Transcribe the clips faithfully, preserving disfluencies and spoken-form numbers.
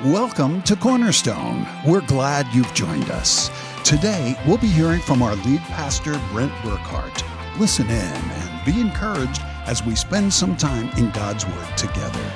Welcome to Cornerstone. We're glad you've joined us. Today, we'll be hearing from our lead pastor, Brent Burkhart. Listen in and be encouraged as we spend some time in God's Word together.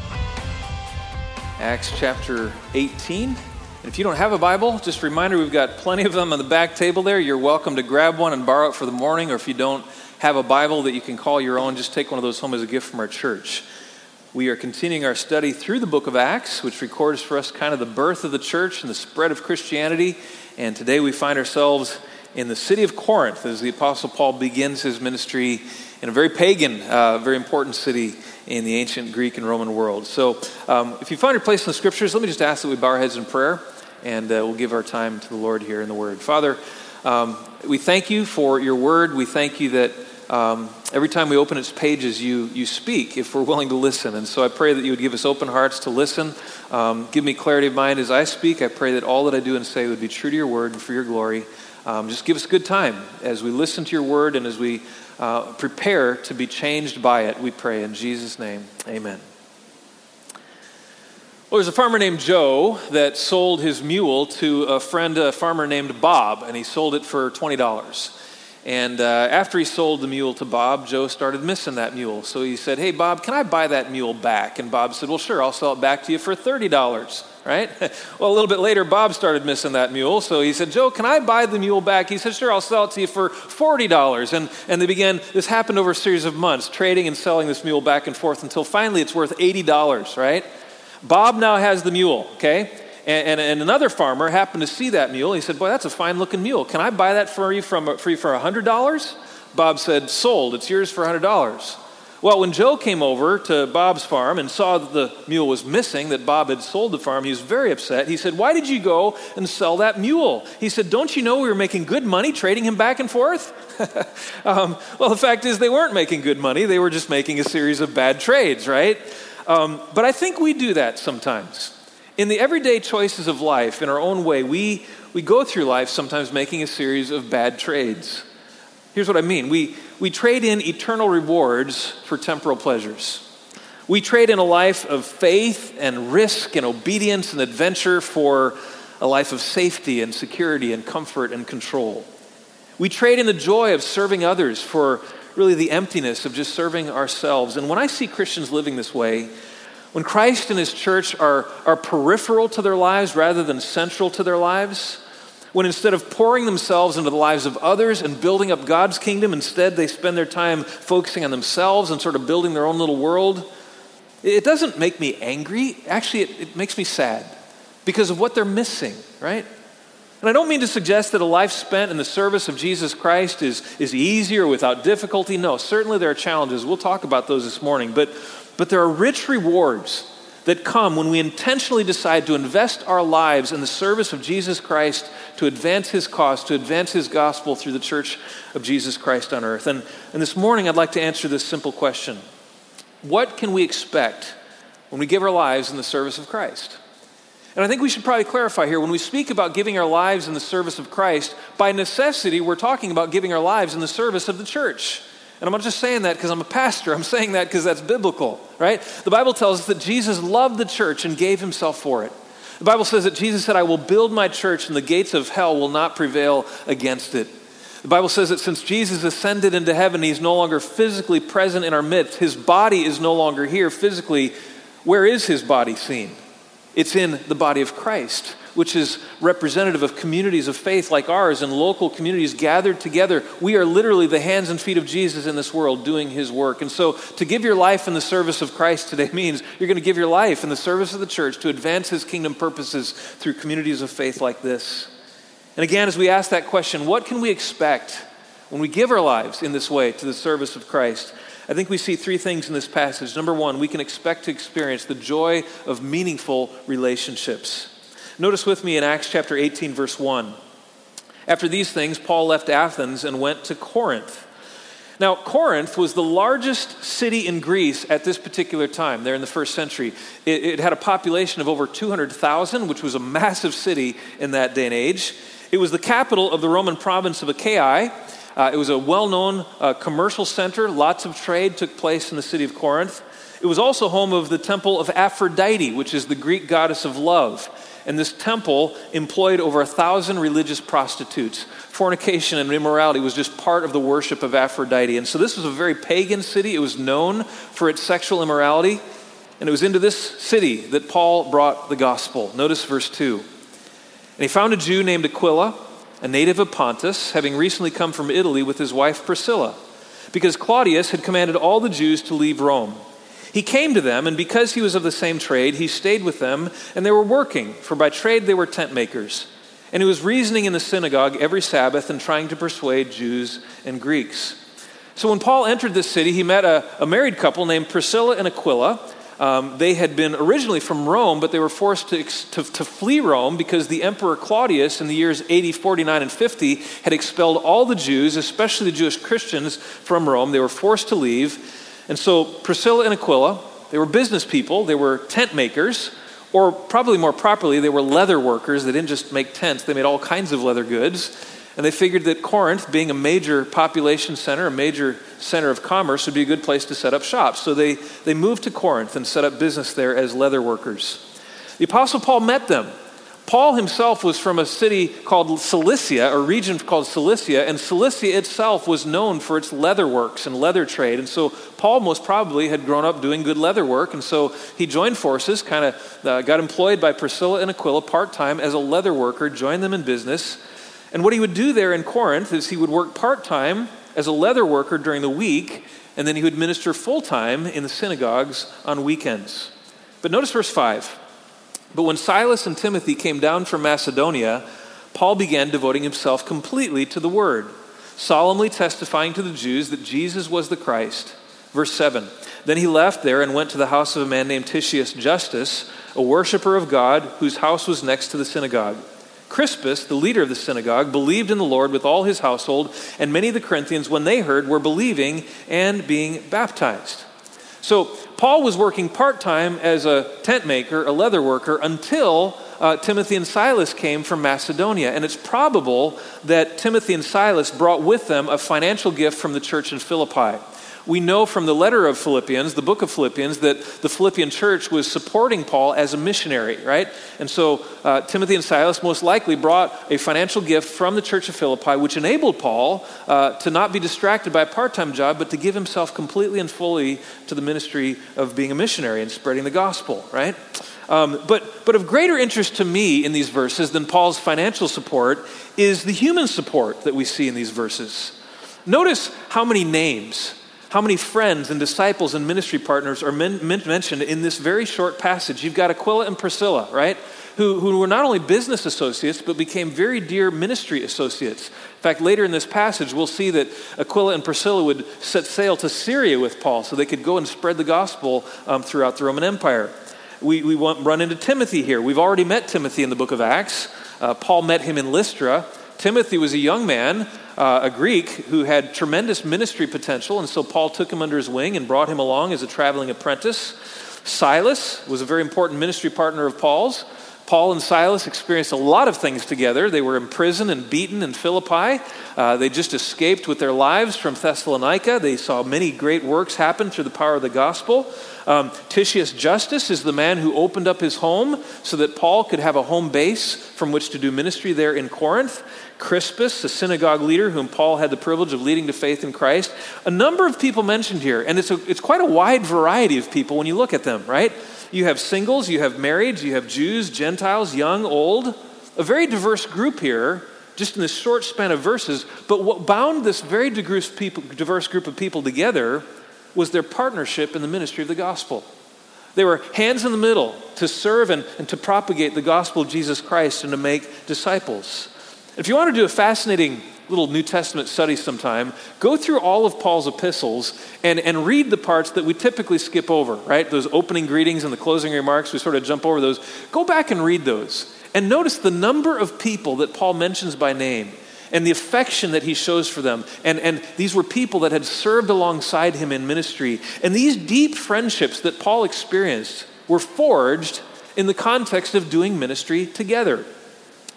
Acts chapter eighteen. And if you don't have a Bible, just a reminder, we've got plenty of them on the back table there. You're welcome to grab one and borrow it for the morning, or if you don't have a Bible that you can call your own, just take one of those home as a gift from our church. We are continuing our study through the book of Acts, which records for us kind of the birth of the church and the spread of Christianity. And today we find ourselves in the city of Corinth as the Apostle Paul begins his ministry in a very pagan, uh, very important city in the ancient Greek and Roman world. So um, if you find your place in the scriptures, let me just ask that we bow our heads in prayer, and uh, we'll give our time to the Lord here in the Word. Father, um, we thank you for your Word. We thank you that Um, every time we open its pages, you you speak if we're willing to listen. And so I pray that you would give us open hearts to listen. Um, give me clarity of mind as I speak. I pray that all that I do and say would be true to your word and for your glory. Um, just give us a good time as we listen to your word and as we uh, prepare to be changed by it, we pray in Jesus' name. Amen. Well, there's a farmer named Joe that sold his mule to a friend, a farmer named Bob, and he sold it for twenty dollars. And uh, after he sold the mule to Bob, Joe started missing that mule. So he said, "Hey, Bob, can I buy that mule back?" And Bob said, "Well, sure, I'll sell it back to you for thirty dollars, right?" Well, a little bit later, Bob started missing that mule. So he said, "Joe, can I buy the mule back?" He said, "Sure, I'll sell it to you for forty dollars. And, and they began, this happened over a series of months, trading and selling this mule back and forth until finally it's worth eighty dollars, right? Bob now has the mule, okay? And, and, and another farmer happened to see that mule. He said, "Boy, that's a fine-looking mule. Can I buy that for you from for you for one hundred dollars? Bob said, "Sold. It's yours for one hundred dollars. Well, when Joe came over to Bob's farm and saw that the mule was missing, that Bob had sold the farm, he was very upset. He said, "Why did you go and sell that mule?" He said, "Don't you know we were making good money trading him back and forth?" um, well, the fact is they weren't making good money. They were just making a series of bad trades, right? Um, but I think we do that sometimes. In the everyday choices of life, in our own way, we, we go through life sometimes making a series of bad trades. Here's what I mean. We, we trade in eternal rewards for temporal pleasures. We trade in a life of faith and risk and obedience and adventure for a life of safety and security and comfort and control. We trade in the joy of serving others for really the emptiness of just serving ourselves. And when I see Christians living this way, when Christ and his church are, are peripheral to their lives rather than central to their lives, when instead of pouring themselves into the lives of others and building up God's kingdom, instead they spend their time focusing on themselves and sort of building their own little world, it doesn't make me angry. Actually, it, it makes me sad because of what they're missing, right? And I don't mean to suggest that a life spent in the service of Jesus Christ is, is easy or without difficulty. No, certainly there are challenges. We'll talk about those this morning. But But there are rich rewards that come when we intentionally decide to invest our lives in the service of Jesus Christ to advance his cause, to advance his gospel through the church of Jesus Christ on earth. And, and this morning I'd like to answer this simple question. What can we expect when we give our lives in the service of Christ? And I think we should probably clarify here, when we speak about giving our lives in the service of Christ, by necessity we're talking about giving our lives in the service of the church. And I'm not just saying that because I'm a pastor. I'm saying that because that's biblical, right? The Bible tells us that Jesus loved the church and gave himself for it. The Bible says that Jesus said, "I will build my church and the gates of hell will not prevail against it." The Bible says that since Jesus ascended into heaven, he's no longer physically present in our midst. His body is no longer here physically. Where is his body seen? It's in the body of Christ, which is representative of communities of faith like ours and local communities gathered together. We are literally the hands and feet of Jesus in this world doing his work. And so to give your life in the service of Christ today means you're going to give your life in the service of the church to advance his kingdom purposes through communities of faith like this. And again, as we ask that question, what can we expect when we give our lives in this way to the service of Christ? I think we see three things in this passage. Number one, we can expect to experience the joy of meaningful relationships. Notice with me in Acts chapter eighteen, verse one. After these things, Paul left Athens and went to Corinth. Now, Corinth was the largest city in Greece at this particular time, there in the first century. It, it had a population of over two hundred thousand, which was a massive city in that day and age. It was the capital of the Roman province of Achaia. Uh, it was a well-known uh, commercial center. Lots of trade took place in the city of Corinth. It was also home of the temple of Aphrodite, which is the Greek goddess of love. And this temple employed over a thousand religious prostitutes. Fornication and immorality was just part of the worship of Aphrodite. And so this was a very pagan city. It was known for its sexual immorality. And it was into this city that Paul brought the gospel. Notice verse two. And he found a Jew named Aquila, a native of Pontus, having recently come from Italy with his wife Priscilla, because Claudius had commanded all the Jews to leave Rome. He came to them, and because he was of the same trade, he stayed with them, and they were working, for by trade they were tent makers. And he was reasoning in the synagogue every Sabbath and trying to persuade Jews and Greeks. So when Paul entered this city, he met a, a married couple named Priscilla and Aquila. Um, they had been originally from Rome, but they were forced to, to, to flee Rome because the Emperor Claudius in the years A D forty-nine and fifty had expelled all the Jews, especially the Jewish Christians, from Rome. They were forced to leave. And so Priscilla and Aquila, they were business people, they were tent makers, or probably more properly, they were leather workers. They didn't just make tents, they made all kinds of leather goods. And they figured that Corinth, being a major population center, a major center of commerce, would be a good place to set up shop. So they, they moved to Corinth and set up business there as leather workers. The Apostle Paul met them. Paul himself was from a city called Cilicia, a region called Cilicia, and Cilicia itself was known for its leather works and leather trade. And so Paul most probably had grown up doing good leather work, and so he joined forces, kind of uh, got employed by Priscilla and Aquila part-time as a leather worker, joined them in business. And what he would do there in Corinth is he would work part-time as a leather worker during the week, and then he would minister full-time in the synagogues on weekends. But notice verse five. But when Silas and Timothy came down from Macedonia, Paul began devoting himself completely to the word, solemnly testifying to the Jews that Jesus was the Christ. Verse seven. Then he left there and went to the house of a man named Titius Justus, a worshiper of God, whose house was next to the synagogue. Crispus, the leader of the synagogue, believed in the Lord with all his household, and many of the Corinthians, when they heard, were believing and being baptized. So Paul was working part-time as a tent maker, a leather worker, until uh, Timothy and Silas came from Macedonia. And it's probable that Timothy and Silas brought with them a financial gift from the church in Philippi. We know from the letter of Philippians, the book of Philippians, that the Philippian church was supporting Paul as a missionary, right? And so uh, Timothy and Silas most likely brought a financial gift from the church of Philippi, which enabled Paul uh, to not be distracted by a part-time job, but to give himself completely and fully to the ministry of being a missionary and spreading the gospel, right? Um, but, but of greater interest to me in these verses than Paul's financial support is the human support that we see in these verses. Notice how many names, how many friends and disciples and ministry partners are men, men, mentioned in this very short passage. You've got Aquila and Priscilla, right? Who, who were not only business associates, but became very dear ministry associates. In fact, later in this passage, we'll see that Aquila and Priscilla would set sail to Syria with Paul so they could go and spread the gospel um, throughout the Roman Empire. We, we want, run into Timothy here. We've already met Timothy in the book of Acts. Uh, Paul met him in Lystra. Timothy was a young man, uh, a Greek, who had tremendous ministry potential, and so Paul took him under his wing and brought him along as a traveling apprentice. Silas was a very important ministry partner of Paul's. Paul and Silas experienced a lot of things together. They were imprisoned and beaten in Philippi. Uh, they just escaped with their lives from Thessalonica. They saw many great works happen through the power of the gospel. Um, Titius Justus is the man who opened up his home so that Paul could have a home base from which to do ministry there in Corinth. Crispus, a synagogue leader whom Paul had the privilege of leading to faith in Christ. A number of people mentioned here, and it's a, it's quite a wide variety of people when you look at them, right? You have singles, you have marrieds, you have Jews, Gentiles, young, old. A very diverse group here, just in this short span of verses. But what bound this very diverse, people, diverse group of people together was their partnership in the ministry of the gospel. They were hands in the middle to serve and, and to propagate the gospel of Jesus Christ and to make disciples. If you want to do a fascinating little New Testament study sometime, go through all of Paul's epistles and, and read the parts that we typically skip over, right? Those opening greetings and the closing remarks, we sort of jump over those. Go back and read those and notice the number of people that Paul mentions by name and the affection that he shows for them. And, and these were people that had served alongside him in ministry. And these deep friendships that Paul experienced were forged in the context of doing ministry together.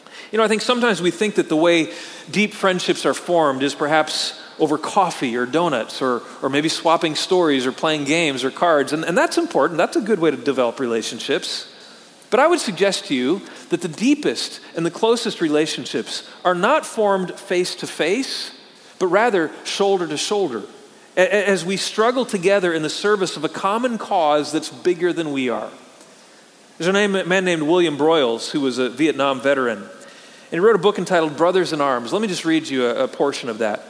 You know, I think sometimes we think that the way deep friendships are formed is perhaps over coffee or donuts or or maybe swapping stories or playing games or cards. And, and that's important. That's a good way to develop relationships. But I would suggest to you that the deepest and the closest relationships are not formed face to face, but rather shoulder to shoulder, as we struggle together in the service of a common cause that's bigger than we are. There's a man named William Broyles who was a Vietnam veteran, and he wrote a book entitled Brothers in Arms. Let me just read you a, a portion of that.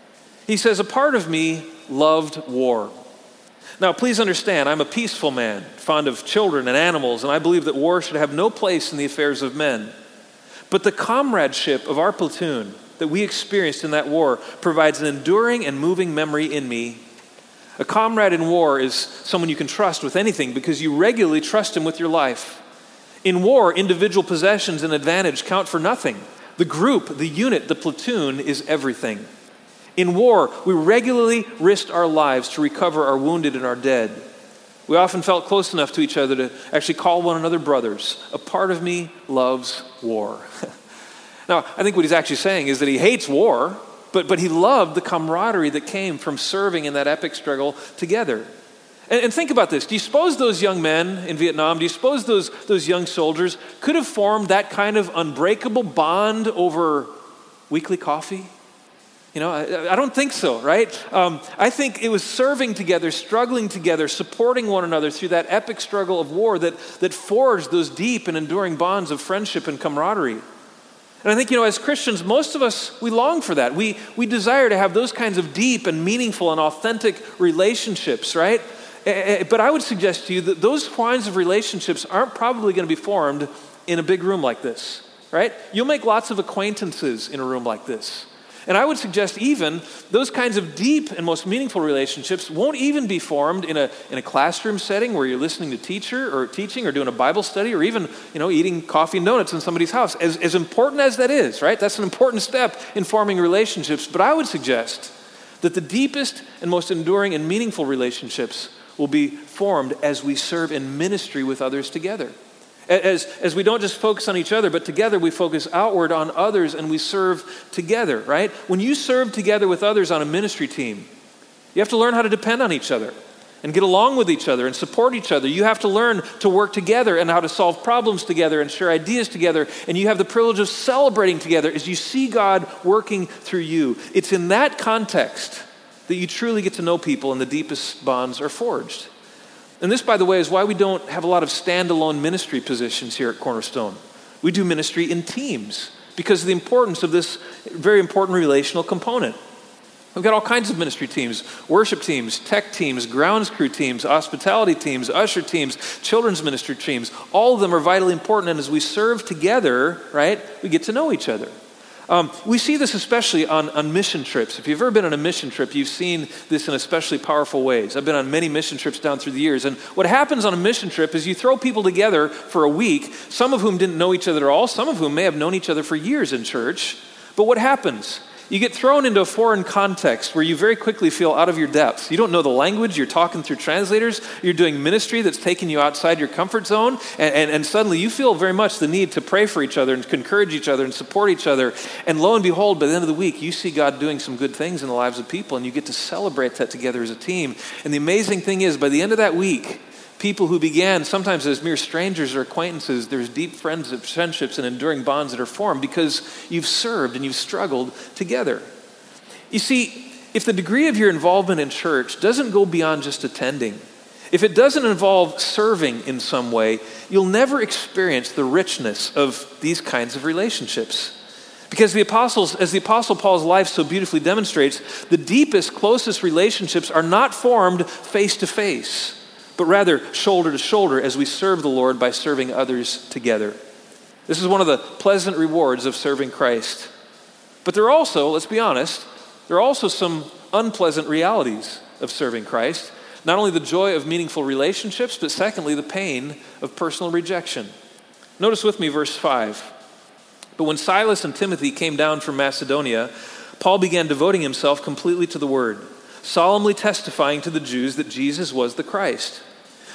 He says, "A part of me loved war. Now, please understand, I'm a peaceful man, fond of children and animals, and I believe that war should have no place in the affairs of men. But the comradeship of our platoon that we experienced in that war provides an enduring and moving memory in me. A comrade in war is someone you can trust with anything because you regularly trust him with your life. In war, individual possessions and advantage count for nothing. The group, the unit, the platoon is everything. In war, we regularly risked our lives to recover our wounded and our dead. We often felt close enough to each other to actually call one another brothers. A part of me loves war." Now, I think what he's actually saying is that he hates war, but, but he loved the camaraderie that came from serving in that epic struggle together. And, and think about this. Do you suppose those young men in Vietnam, do you suppose those, those young soldiers could have formed that kind of unbreakable bond over weekly coffee? You know, I, I don't think so, right? Um, I think it was serving together, struggling together, supporting one another through that epic struggle of war that, that forged those deep and enduring bonds of friendship and camaraderie. And I think, you know, as Christians, most of us, we long for that. We, we desire to have those kinds of deep and meaningful and authentic relationships, right? But I would suggest to you that those kinds of relationships aren't probably going to be formed in a big room like this, right? You'll make lots of acquaintances in a room like this. And I would suggest even those kinds of deep and most meaningful relationships won't even be formed in a in a classroom setting where you're listening to teacher or teaching or doing a Bible study or even, you know, eating coffee and donuts in somebody's house. As, as important as that is, right? That's an important step in forming relationships. But I would suggest that the deepest and most enduring and meaningful relationships will be formed as we serve in ministry with others together. As, as we don't just focus on each other, but together we focus outward on others and we serve together, right? When you serve together with others on a ministry team, you have to learn how to depend on each other and get along with each other and support each other. You have to learn to work together and how to solve problems together and share ideas together. And you have the privilege of celebrating together as you see God working through you. It's in that context that you truly get to know people and the deepest bonds are forged. And this, by the way, is why we don't have a lot of standalone ministry positions here at Cornerstone. We do ministry in teams because of the importance of this very important relational component. We've got all kinds of ministry teams, worship teams, tech teams, grounds crew teams, hospitality teams, usher teams, children's ministry teams. All of them are vitally important, and as we serve together, right, we get to know each other. Um, we see this especially on, on mission trips. If you've ever been on a mission trip, you've seen this in especially powerful ways. I've been on many mission trips down through the years. And what happens on a mission trip is you throw people together for a week, some of whom didn't know each other at all, some of whom may have known each other for years in church. But what happens? You get thrown into a foreign context where you very quickly feel out of your depth. You don't know the language, you're talking through translators, you're doing ministry that's taking you outside your comfort zone, and, and, and suddenly you feel very much the need to pray for each other and encourage each other and support each other. And lo and behold, by the end of the week, you see God doing some good things in the lives of people, and you get to celebrate that together as a team. And the amazing thing is, by the end of that week, people who began sometimes as mere strangers or acquaintances, there's deep friendships and enduring bonds that are formed because you've served and you've struggled together. You see, if the degree of your involvement in church doesn't go beyond just attending, if it doesn't involve serving in some way, you'll never experience the richness of these kinds of relationships. Because the apostles, as the Apostle Paul's life so beautifully demonstrates, the deepest, closest relationships are not formed face to face, but rather shoulder to shoulder as we serve the Lord by serving others together. This is one of the pleasant rewards of serving Christ. But there are also, let's be honest, there are also some unpleasant realities of serving Christ. Not only the joy of meaningful relationships, but secondly, the pain of personal rejection. Notice with me verse five. But when Silas and Timothy came down from Macedonia, Paul began devoting himself completely to the word, solemnly testifying to the Jews that Jesus was the Christ.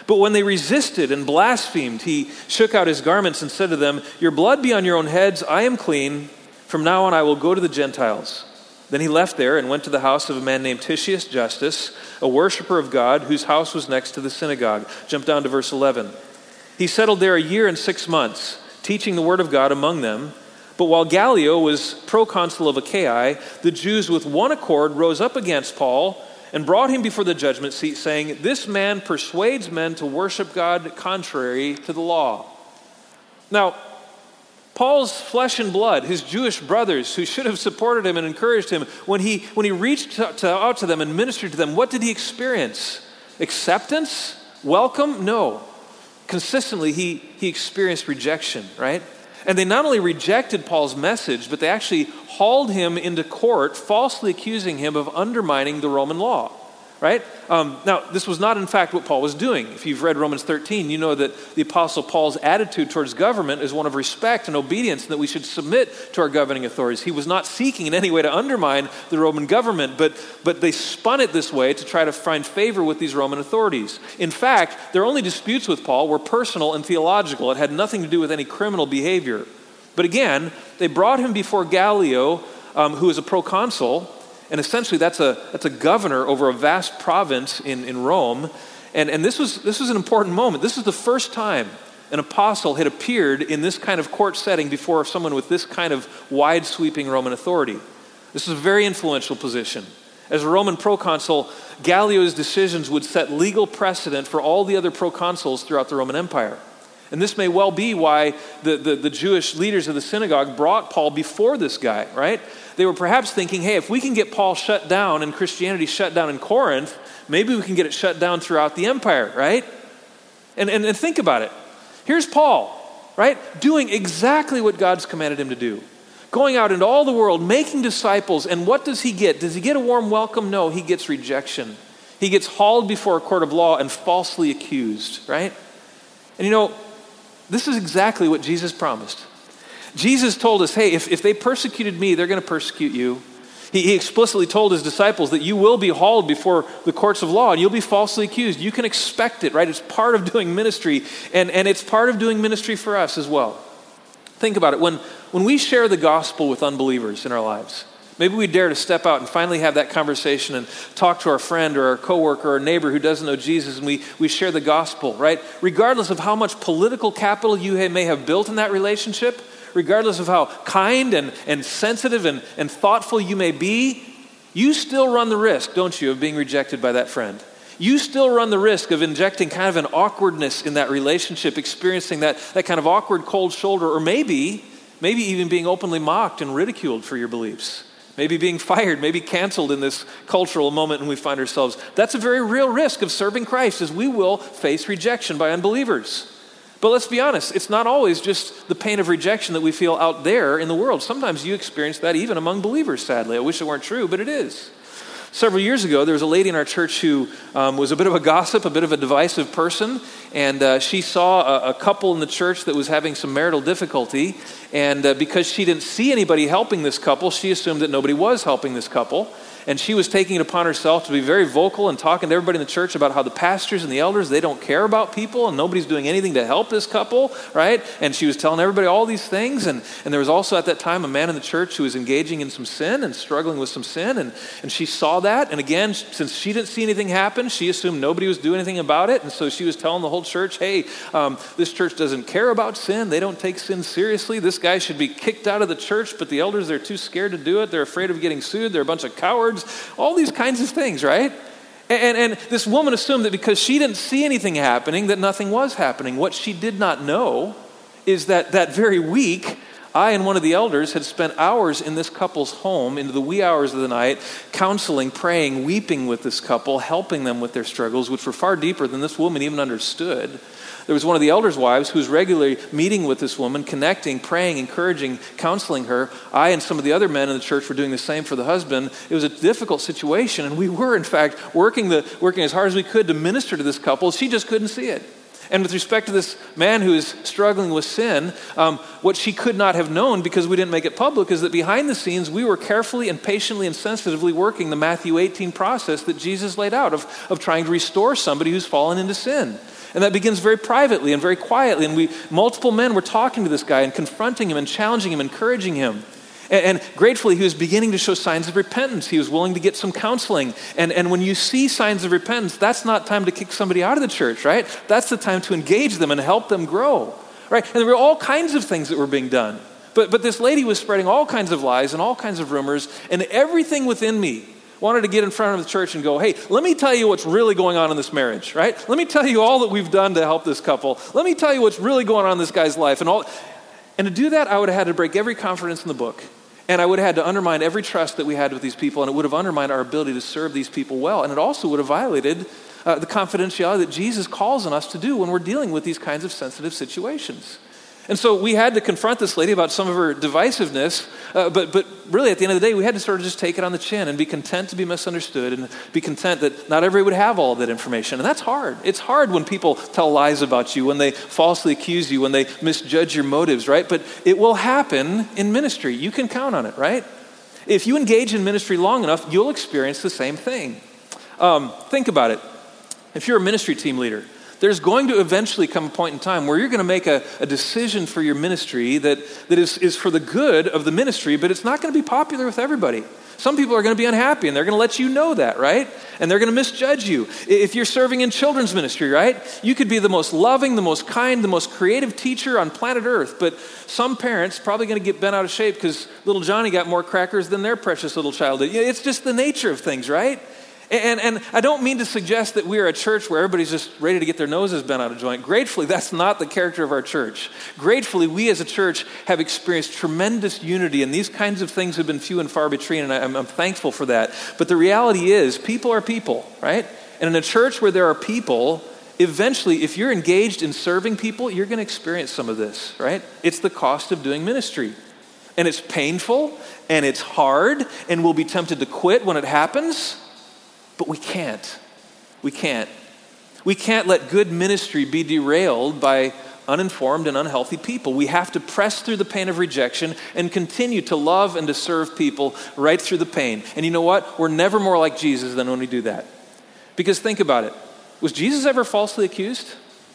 But when they resisted and blasphemed, he shook out his garments and said to them, "Your blood be on your own heads. I am clean. From now on I will go to the Gentiles." Then he left there and went to the house of a man named Titius Justus, a worshiper of God, whose house was next to the synagogue. Jump down to verse eleven. He settled there a year and six months, teaching the word of God among them. But while Gallio was proconsul of Achaia, the Jews with one accord rose up against Paul and brought him before the judgment seat, saying, "This man persuades men to worship God contrary to the law." Now, Paul's flesh and blood, his Jewish brothers who should have supported him and encouraged him, when he, when he reached to, to, out to them and ministered to them, what did he experience? Acceptance? Welcome? No. Consistently, he, he experienced rejection, right? And they not only rejected Paul's message, but they actually hauled him into court, falsely accusing him of undermining the Roman law, right? Um, now, this was not, in fact, what Paul was doing. If you've read Romans thirteen, you know that the Apostle Paul's attitude towards government is one of respect and obedience, and that we should submit to our governing authorities. He was not seeking in any way to undermine the Roman government, but, but they spun it this way to try to find favor with these Roman authorities. In fact, their only disputes with Paul were personal and theological. It had nothing to do with any criminal behavior. But again, they brought him before Gallio, um, who is a proconsul, and essentially that's a that's a governor over a vast province in, in Rome. And, and this was this was an important moment. This is the first time an apostle had appeared in this kind of court setting before someone with this kind of wide-sweeping Roman authority. This is a very influential position. As a Roman proconsul, Gallio's decisions would set legal precedent for all the other proconsuls throughout the Roman Empire. And this may well be why the, the, the Jewish leaders of the synagogue brought Paul before this guy, right? They were perhaps thinking, hey, if we can get Paul shut down and Christianity shut down in Corinth, maybe we can get it shut down throughout the empire, right? And, and, and think about it. Here's Paul, right? Doing exactly what God's commanded him to do. Going out into all the world, making disciples, and what does he get? Does he get a warm welcome? No, he gets rejection. He gets hauled before a court of law and falsely accused, right? And you know, this is exactly what Jesus promised. Jesus told us, hey, if, if they persecuted me, they're going to persecute you. He, he explicitly told his disciples that you will be hauled before the courts of law and you'll be falsely accused. You can expect it, right? It's part of doing ministry, and, and it's part of doing ministry for us as well. Think about it. When, when we share the gospel with unbelievers in our lives, maybe we dare to step out and finally have that conversation and talk to our friend or our coworker or our neighbor who doesn't know Jesus, and we, we share the gospel, right? Regardless of how much political capital you may have built in that relationship, regardless of how kind and, and sensitive and, and thoughtful you may be, you still run the risk, don't you, of being rejected by that friend. You still run the risk of injecting kind of an awkwardness in that relationship, experiencing that, that kind of awkward cold shoulder, or maybe, maybe even being openly mocked and ridiculed for your beliefs. Maybe being fired, maybe canceled in this cultural moment when we find ourselves. That's a very real risk of serving Christ, as we will face rejection by unbelievers. But let's be honest, it's not always just the pain of rejection that we feel out there in the world. Sometimes you experience that even among believers, sadly. I wish it weren't true, but it is. Several years ago, there was a lady in our church who um, was a bit of a gossip, a bit of a divisive person, and uh, she saw a, a couple in the church that was having some marital difficulty, and uh, because she didn't see anybody helping this couple, she assumed that nobody was helping this couple. And she was taking it upon herself to be very vocal and talking to everybody in the church about how the pastors and the elders, they don't care about people and nobody's doing anything to help this couple, right? And she was telling everybody all these things. And, and there was also at that time a man in the church who was engaging in some sin and struggling with some sin. And, and she saw that. And again, since she didn't see anything happen, she assumed nobody was doing anything about it. And so she was telling the whole church, hey, um, this church doesn't care about sin. They don't take sin seriously. This guy should be kicked out of the church, but the elders, they're too scared to do it. They're afraid of getting sued. They're a bunch of cowards. All these kinds of things, right? And, and, and this woman assumed that because she didn't see anything happening, that nothing was happening. What she did not know is that that very week, I and one of the elders had spent hours in this couple's home into the wee hours of the night, counseling, praying, weeping with this couple, helping them with their struggles, which were far deeper than this woman even understood. There was one of the elders' wives who was regularly meeting with this woman, connecting, praying, encouraging, counseling her. I and some of the other men in the church were doing the same for the husband. It was a difficult situation, and we were, in fact, working the working as hard as we could to minister to this couple. She just couldn't see it. And with respect to this man who is struggling with sin, um, what she could not have known because we didn't make it public is that behind the scenes, we were carefully and patiently and sensitively working the Matthew eighteen process that Jesus laid out of, of trying to restore somebody who's fallen into sin. And that begins very privately and very quietly. And we, multiple men were talking to this guy and confronting him and challenging him, encouraging him. And, and gratefully, he was beginning to show signs of repentance. He was willing to get some counseling. And, and when you see signs of repentance, that's not time to kick somebody out of the church, right? That's the time to engage them and help them grow, right? And there were all kinds of things that were being done. But, but this lady was spreading all kinds of lies and all kinds of rumors, and everything within me wanted to get in front of the church and go, hey, let me tell you what's really going on in this marriage, right? Let me tell you all that we've done to help this couple. Let me tell you what's really going on in this guy's life. And all. And to do that, I would have had to break every confidence in the book. And I would have had to undermine every trust that we had with these people, and it would have undermined our ability to serve these people well. And it also would have violated uh, the confidentiality that Jesus calls on us to do when we're dealing with these kinds of sensitive situations. And so we had to confront this lady about some of her divisiveness, uh, but but really at the end of the day, we had to sort of just take it on the chin and be content to be misunderstood and be content that not everybody would have all of that information. And that's hard. It's hard when people tell lies about you, when they falsely accuse you, when they misjudge your motives, right? But it will happen in ministry. You can count on it, right? If you engage in ministry long enough, you'll experience the same thing. Um, think about it. If you're a ministry team leader, there's going to eventually come a point in time where you're going to make a, a decision for your ministry that, that is, is for the good of the ministry, but it's not going to be popular with everybody. Some people are going to be unhappy, and they're going to let you know that, right? And they're going to misjudge you. If you're serving in children's ministry, right? You could be the most loving, the most kind, the most creative teacher on planet Earth, but some parents probably going to get bent out of shape because little Johnny got more crackers than their precious little child did. It's just the nature of things, right? And, and I don't mean to suggest that we are a church where everybody's just ready to get their noses bent out of joint. Gratefully, that's not the character of our church. Gratefully, we as a church have experienced tremendous unity, and these kinds of things have been few and far between, and I, I'm, I'm thankful for that. But the reality is, people are people, right? And in a church where there are people, eventually, if you're engaged in serving people, you're going to experience some of this, right? It's the cost of doing ministry. And it's painful, and it's hard, and we'll be tempted to quit when it happens. But we can't. We can't. We can't let good ministry be derailed by uninformed and unhealthy people. We have to press through the pain of rejection and continue to love and to serve people right through the pain. And you know what? We're never more like Jesus than when we do that. Because think about it. Was Jesus ever falsely accused?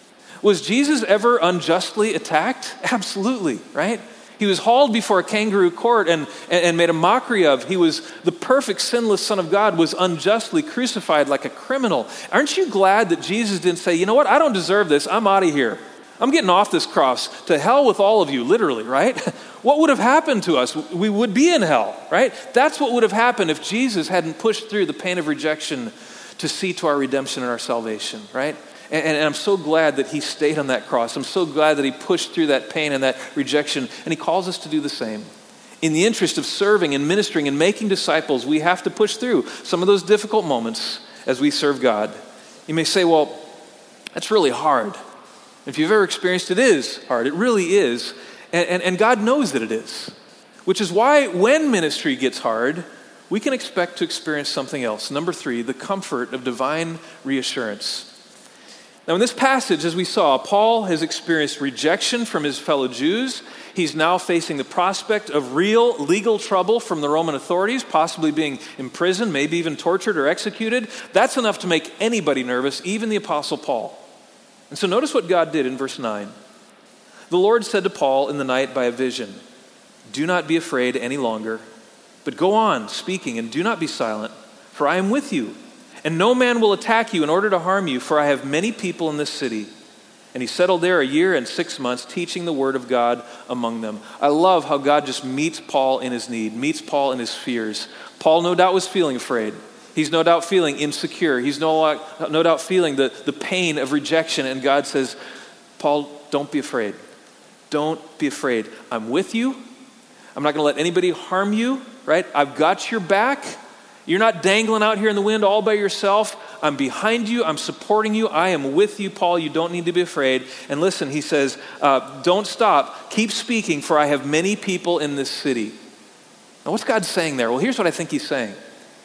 Was Jesus ever unjustly attacked? Absolutely, right? He was hauled before a kangaroo court and, and made a mockery of. He was the perfect, sinless Son of God, was unjustly crucified like a criminal. Aren't you glad that Jesus didn't say, you know what, I don't deserve this, I'm out of here. I'm getting off this cross. To hell with all of you, literally, right? What would have happened to us? We would be in hell, right? That's what would have happened if Jesus hadn't pushed through the pain of rejection to see to our redemption and our salvation, right? And, and I'm so glad that he stayed on that cross. I'm so glad that he pushed through that pain and that rejection, and he calls us to do the same. In the interest of serving and ministering and making disciples, we have to push through some of those difficult moments as we serve God. You may say, well, that's really hard. If you've ever experienced it, it is hard. It really is. And, and, and God knows that it is, which is why when ministry gets hard, we can expect to experience something else. Number three, the comfort of divine reassurance. Now in this passage, as we saw, Paul has experienced rejection from his fellow Jews. He's now facing the prospect of real legal trouble from the Roman authorities, possibly being imprisoned, maybe even tortured or executed. That's enough to make anybody nervous, even the Apostle Paul. And so notice what God did in verse nine. The Lord said to Paul in the night by a vision, "Do not be afraid any longer, but go on speaking and do not be silent, for I am with you. And no man will attack you in order to harm you, for I have many people in this city." And he settled there a year and six months, teaching the word of God among them. I love how God just meets Paul in his need, meets Paul in his fears. Paul no doubt was feeling afraid. He's no doubt feeling insecure. He's no, no doubt feeling the, the pain of rejection. And God says, Paul, don't be afraid. Don't be afraid. I'm with you. I'm not going to let anybody harm you, right? I've got your back. You're not dangling out here in the wind all by yourself. I'm behind you. I'm supporting you. I am with you, Paul. You don't need to be afraid. And listen, he says, uh, don't stop. Keep speaking, for I have many people in this city. Now, what's God saying there? Well, here's what I think he's saying.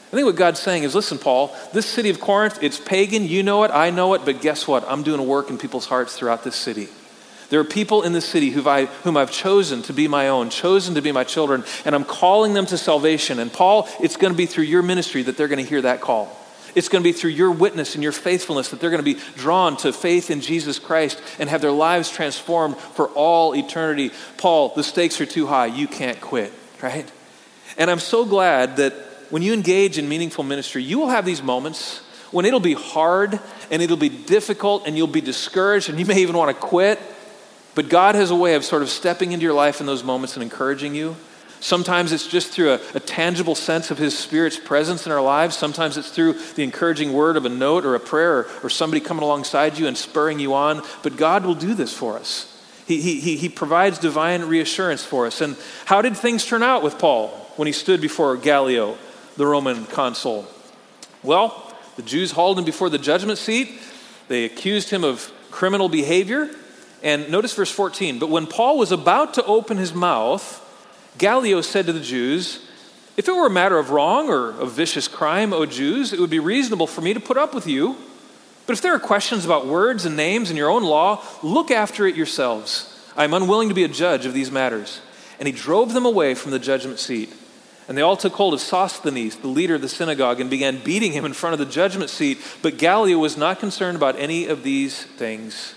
I think what God's saying is, listen, Paul, this city of Corinth, it's pagan, you know it, I know it, but guess what? I'm doing a work in people's hearts throughout this city. There are people in this city who I, whom I've chosen to be my own, chosen to be my children, and I'm calling them to salvation. And Paul, it's going to be through your ministry that they're going to hear that call. It's going to be through your witness and your faithfulness that they're going to be drawn to faith in Jesus Christ and have their lives transformed for all eternity. Paul, the stakes are too high. You can't quit, right? And I'm so glad that when you engage in meaningful ministry, you will have these moments when it'll be hard and it'll be difficult and you'll be discouraged and you may even want to quit. But God has a way of sort of stepping into your life in those moments and encouraging you. Sometimes it's just through a, a tangible sense of his Spirit's presence in our lives. Sometimes it's through the encouraging word of a note or a prayer or, or somebody coming alongside you and spurring you on. But God will do this for us. He, he, he, he provides divine reassurance for us. And how did things turn out with Paul when he stood before Gallio, the Roman consul? Well, the Jews hauled him before the judgment seat. They accused him of criminal behavior. And notice verse fourteen, but when Paul was about to open his mouth, Gallio said to the Jews, if it were a matter of wrong or of vicious crime, O Jews, it would be reasonable for me to put up with you. But if there are questions about words and names in your own law, look after it yourselves. I am unwilling to be a judge of these matters. And he drove them away from the judgment seat. And they all took hold of Sosthenes, the leader of the synagogue, and began beating him in front of the judgment seat. But Gallio was not concerned about any of these things.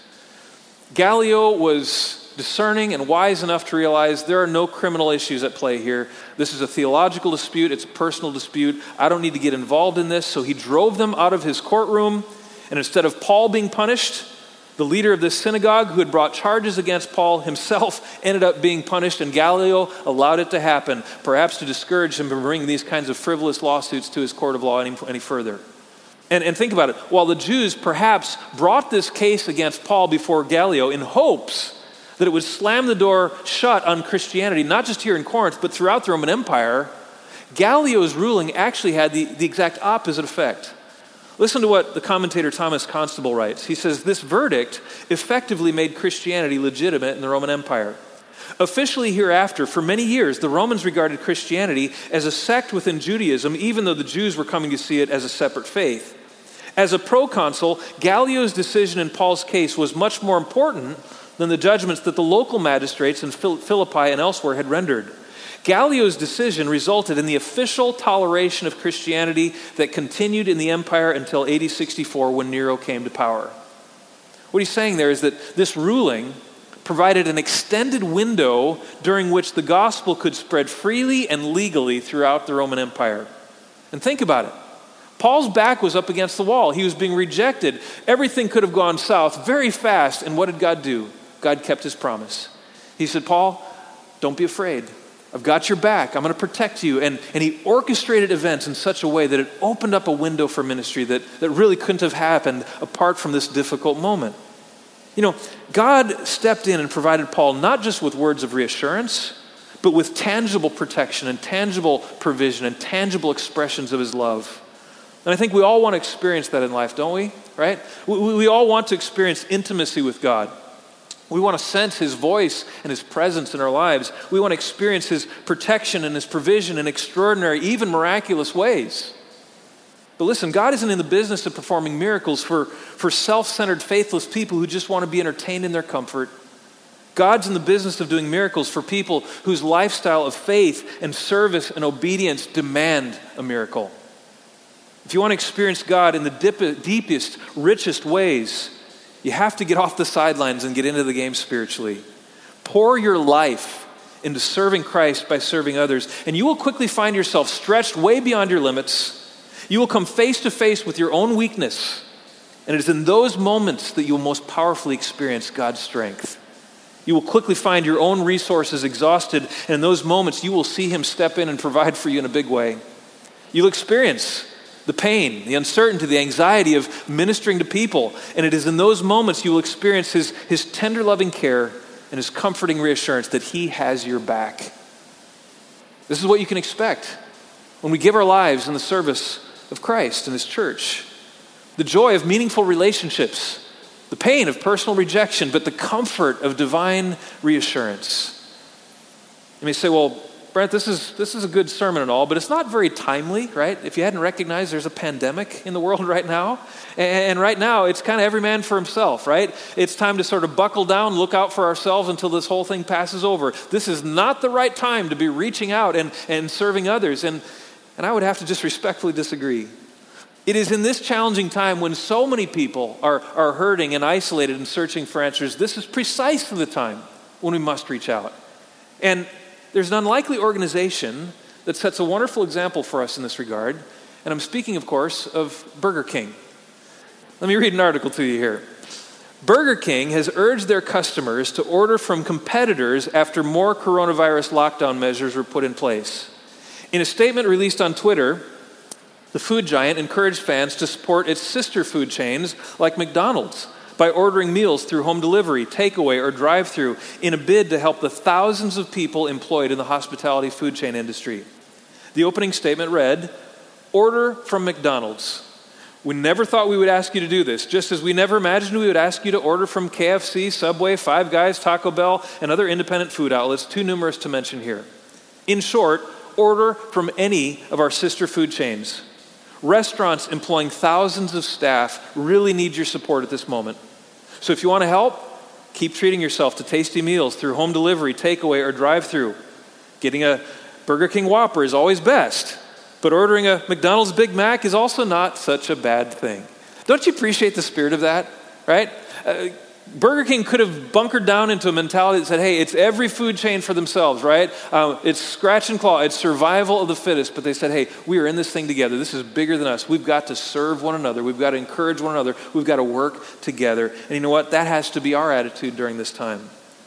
Gallio was discerning and wise enough to realize there are no criminal issues at play here. This is a theological dispute. It's a personal dispute. I don't need to get involved in this. So he drove them out of his courtroom. And instead of Paul being punished, the leader of this synagogue who had brought charges against Paul himself ended up being punished. And Gallio allowed it to happen, perhaps to discourage him from bringing these kinds of frivolous lawsuits to his court of law any, any further. And, and think about it. While the Jews perhaps brought this case against Paul before Gallio in hopes that it would slam the door shut on Christianity, not just here in Corinth, but throughout the Roman Empire, Gallio's ruling actually had the, the exact opposite effect. Listen to what the commentator Thomas Constable writes. He says, this verdict effectively made Christianity legitimate in the Roman Empire. Officially hereafter, for many years, the Romans regarded Christianity as a sect within Judaism, even though the Jews were coming to see it as a separate faith. As a proconsul, Gallio's decision in Paul's case was much more important than the judgments that the local magistrates in Philippi and elsewhere had rendered. Gallio's decision resulted in the official toleration of Christianity that continued in the empire until A D sixty-four when Nero came to power. What he's saying there is that this ruling provided an extended window during which the gospel could spread freely and legally throughout the Roman Empire. And think about it. Paul's back was up against the wall. He was being rejected. Everything could have gone south very fast. And what did God do? God kept his promise. He said, Paul, don't be afraid. I've got your back. I'm going to protect you. And, and he orchestrated events in such a way that it opened up a window for ministry that, that really couldn't have happened apart from this difficult moment. You know, God stepped in and provided Paul not just with words of reassurance, but with tangible protection and tangible provision and tangible expressions of his love. And I think we all want to experience that in life, don't we? Right? We, we all want to experience intimacy with God. We want to sense his voice and his presence in our lives. We want to experience his protection and his provision in extraordinary, even miraculous ways. But listen, God isn't in the business of performing miracles for, for self-centered, faithless people who just want to be entertained in their comfort. God's in the business of doing miracles for people whose lifestyle of faith and service and obedience demand a miracle. If you want to experience God in the dip- deepest, richest ways, you have to get off the sidelines and get into the game spiritually. Pour your life into serving Christ by serving others, and you will quickly find yourself stretched way beyond your limits. You will come face to face with your own weakness, and it is in those moments that you will most powerfully experience God's strength. You will quickly find your own resources exhausted, and in those moments you will see him step in and provide for you in a big way. You'll experience the pain, the uncertainty, the anxiety of ministering to people. And it is in those moments you will experience his, his tender loving care and his comforting reassurance that he has your back. This is what you can expect when we give our lives in the service of Christ and his church. The joy of meaningful relationships, the pain of personal rejection, but the comfort of divine reassurance. You may say, well, Brent, this is this is a good sermon and all, but it's not very timely, right? If you hadn't recognized there's a pandemic in the world right now, and right now it's kind of every man for himself, right? It's time to sort of buckle down, look out for ourselves until this whole thing passes over. This is not the right time to be reaching out and, and serving others, and, and I would have to just respectfully disagree. It is in this challenging time when so many people are, are hurting and isolated and searching for answers, this is precisely the time when we must reach out. And there's an unlikely organization that sets a wonderful example for us in this regard, and I'm speaking, of course, of Burger King. Let me read an article to you here. Burger King has urged their customers to order from competitors after more coronavirus lockdown measures were put in place. In a statement released on Twitter, the food giant encouraged fans to support its sister food chains like McDonald's by ordering meals through home delivery, takeaway, or drive-through in a bid to help the thousands of people employed in the hospitality food chain industry. The opening statement read, "Order from McDonald's. We never thought we would ask you to do this, just as we never imagined we would ask you to order from K F C, Subway, Five Guys, Taco Bell, and other independent food outlets, too numerous to mention here. In short, order from any of our sister food chains. Restaurants employing thousands of staff really need your support at this moment. So if you want to help, keep treating yourself to tasty meals through home delivery, takeaway, or drive-through. Getting a Burger King Whopper is always best, but ordering a McDonald's Big Mac is also not such a bad thing." Don't you appreciate the spirit of that, right? Uh, Burger King could have bunkered down into a mentality that said, hey, it's every food chain for themselves, right? Uh, it's scratch and claw, it's survival of the fittest. But they said, hey, we are in this thing together. This is bigger than us. We've got to serve one another. We've got to encourage one another. We've got to work together. And you know what? That has to be our attitude during this time.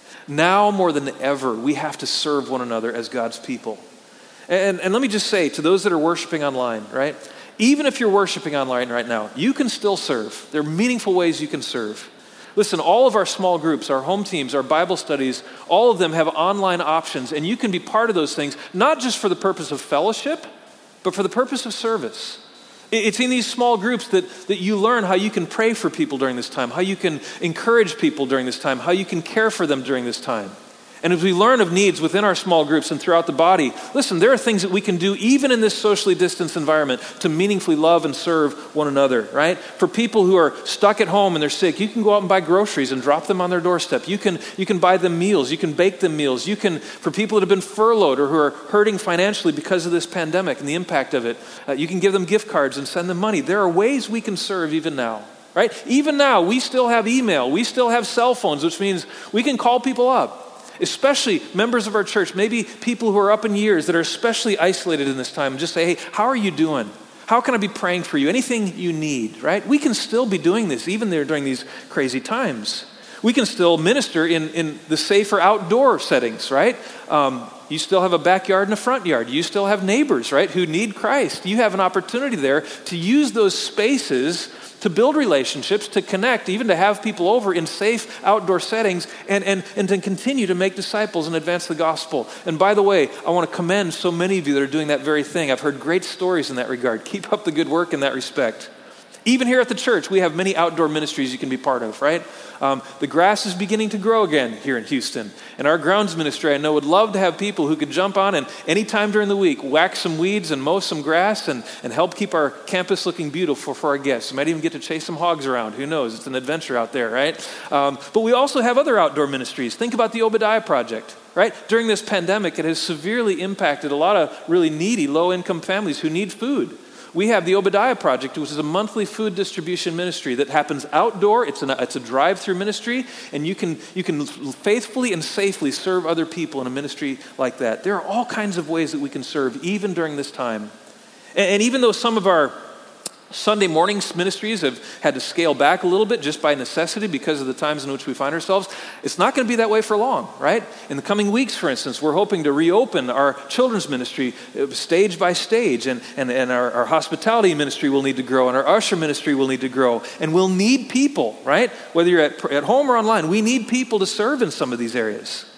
Now more than ever, we have to serve one another as God's people. And, and let me just say to those that are worshiping online, right? Even if you're worshiping online right now, you can still serve. There are meaningful ways you can serve. Listen, all of our small groups, our home teams, our Bible studies, all of them have online options, and you can be part of those things, not just for the purpose of fellowship, but for the purpose of service. It's in these small groups that, that you learn how you can pray for people during this time, how you can encourage people during this time, how you can care for them during this time. And as we learn of needs within our small groups and throughout the body, listen, there are things that we can do even in this socially distanced environment to meaningfully love and serve one another, right? For people who are stuck at home and they're sick, you can go out and buy groceries and drop them on their doorstep. You can you can buy them meals. You can bake them meals. You can, for people that have been furloughed or who are hurting financially because of this pandemic and the impact of it, uh, you can give them gift cards and send them money. There are ways we can serve even now, right? Even now, we still have email. We still have cell phones, which means we can call people up. Especially members of our church, maybe people who are up in years that are especially isolated in this time, and just say, hey, how are you doing? How can I be praying for you? Anything you need, right? We can still be doing this even there during these crazy times. We can still minister in, in the safer outdoor settings, right? Um, you still have a backyard and a front yard. You still have neighbors, right, who need Christ. You have an opportunity there to use those spaces to build relationships, to connect, even to have people over in safe outdoor settings, and, and, and to continue to make disciples and advance the gospel. And by the way, I want to commend so many of you that are doing that very thing. I've heard great stories in that regard. Keep up the good work in that respect. Even here at the church, we have many outdoor ministries you can be part of, right? Um, the grass is beginning to grow again here in Houston. And our grounds ministry, I know, would love to have people who could jump on and anytime during the week, whack some weeds and mow some grass and, and help keep our campus looking beautiful for our guests. We might even get to chase some hogs around. Who knows? It's an adventure out there, right? Um, but we also have other outdoor ministries. Think about the Obadiah Project, right? During this pandemic, it has severely impacted a lot of really needy, low-income families who need food. We have the Obadiah Project, which is a monthly food distribution ministry that happens outdoor. It's, an, it's a drive-through ministry, and you can, you can faithfully and safely serve other people in a ministry like that. There are all kinds of ways that we can serve, even during this time. And, and even though some of our Sunday morning ministries have had to scale back a little bit just by necessity because of the times in which we find ourselves, it's not going to be that way for long, right? In the coming weeks, for instance, we're hoping to reopen our children's ministry stage by stage, and, and, and our, our hospitality ministry will need to grow, and our usher ministry will need to grow, and we'll need people, right? Whether you're at, at home or online, we need people to serve in some of these areas.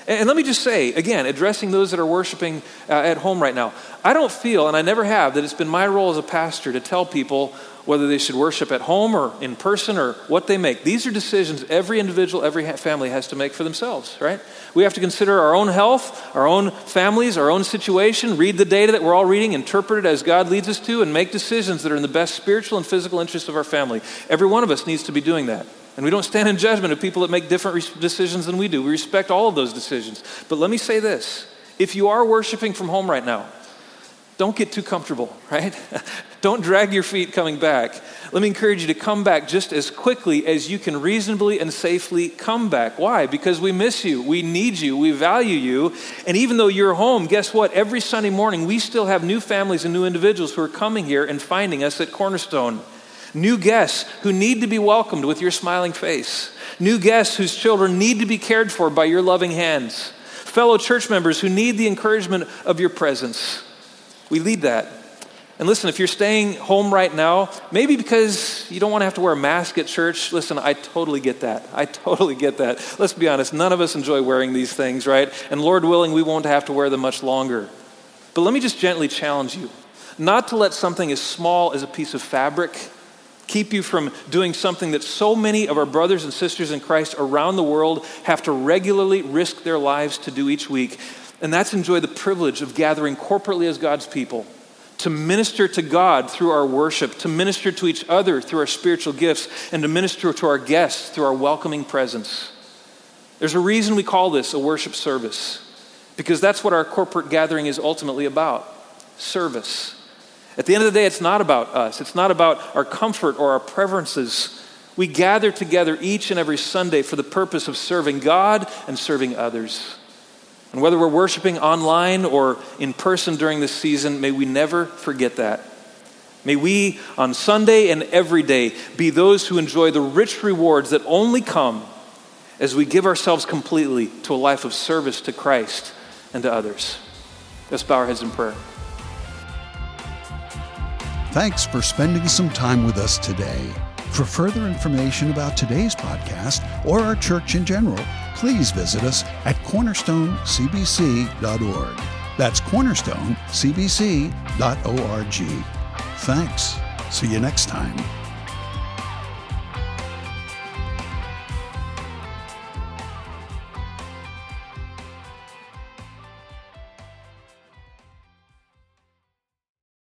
And let me just say, again, addressing those that are worshiping uh, at home right now, I don't feel, and I never have, that it's been my role as a pastor to tell people whether they should worship at home or in person or what they make. These are decisions every individual, every family has to make for themselves, right? We have to consider our own health, our own families, our own situation, read the data that we're all reading, interpret it as God leads us to, and make decisions that are in the best spiritual and physical interest of our family. Every one of us needs to be doing that. And we don't stand in judgment of people that make different res- decisions than we do. We respect all of those decisions. But let me say this. If you are worshiping from home right now, don't get too comfortable, right? Don't drag your feet coming back. Let me encourage you to come back just as quickly as you can reasonably and safely come back. Why? Because we miss you. We need you. We value you. And even though you're home, guess what? Every Sunday morning, we still have new families and new individuals who are coming here and finding us at Cornerstone. New guests who need to be welcomed with your smiling face. New guests whose children need to be cared for by your loving hands. Fellow church members who need the encouragement of your presence. We lead that. And listen, if you're staying home right now, maybe because you don't want to have to wear a mask at church, listen, I totally get that. I totally get that. Let's be honest, none of us enjoy wearing these things, right? And Lord willing, we won't have to wear them much longer. But let me just gently challenge you, not to let something as small as a piece of fabric keep you from doing something that so many of our brothers and sisters in Christ around the world have to regularly risk their lives to do each week. And that's enjoy the privilege of gathering corporately as God's people, to minister to God through our worship, to minister to each other through our spiritual gifts, and to minister to our guests through our welcoming presence. There's a reason we call this a worship service, because that's what our corporate gathering is ultimately about, service. At the end of the day, it's not about us. It's not about our comfort or our preferences. We gather together each and every Sunday for the purpose of serving God and serving others. And whether we're worshiping online or in person during this season, may we never forget that. May we, on Sunday and every day, be those who enjoy the rich rewards that only come as we give ourselves completely to a life of service to Christ and to others. Let's bow our heads in prayer. Thanks for spending some time with us today. For further information about today's podcast or our church in general, please visit us at cornerstone c b c dot org. That's cornerstone c b c dot org. Thanks. See you next time.